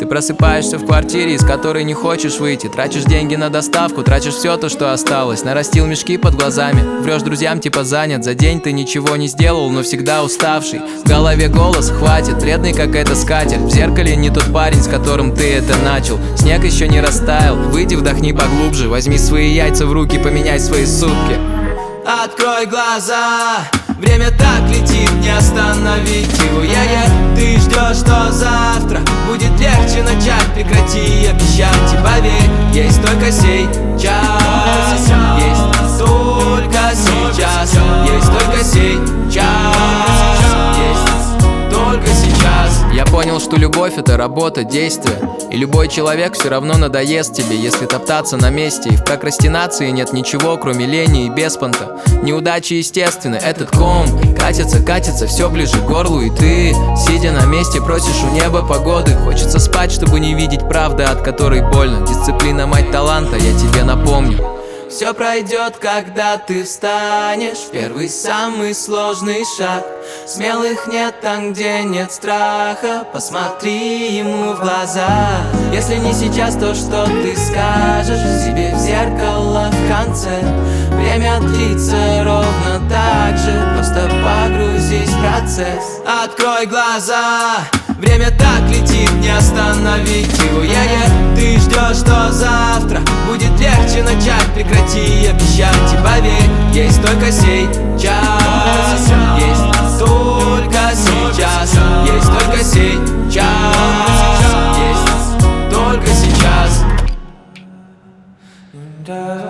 просыпаешься в квартире, из которой не хочешь выйти. Тратишь деньги на доставку, тратишь все то, что осталось. Нарастил мешки под глазами, врешь друзьям типа занят. За день ты ничего не сделал, но всегда уставший. В голове голос: хватит, бледный как эта скатерть. В зеркале не тот парень, с которым ты это начал. Снег еще не растаял, выйди, вдохни поглубже. Возьми свои яйца в руки, поменяй свои сутки. Открой глаза, время так летит, не остановить его. Ты ждешь, что завтра будет легче начать. Прекрати обещать и поверь, есть только сейчас. Есть только сейчас. Есть только сейчас. Есть только сейчас. Я понял, что любовь — это работа, действие. И любой человек все равно надоест тебе, если топтаться на месте. И в прокрастинации нет ничего, кроме лени и беспонта. Неудачи естественны, этот ком катится, катится все ближе к горлу. И ты, сидя на месте, просишь у неба погоды. Хочется спать, чтобы не видеть правды, от которой больно. Дисциплина — мать таланта, я тебе напомню. Все пройдет, когда ты встанешь. Первый самый сложный шаг. Смелых нет там, где нет страха. Посмотри ему в глаза. Если не сейчас, то что ты скажешь себе в зеркало в конце? Время длится ровно так же. Просто погрузись в процесс. Открой глаза, время так летит, не остановить его. Ты ждешь, что завтра будет легче начать. Прекрати обещать и поверь, есть только сейчас. Есть только сейчас. Есть только сейчас. Есть только сейчас.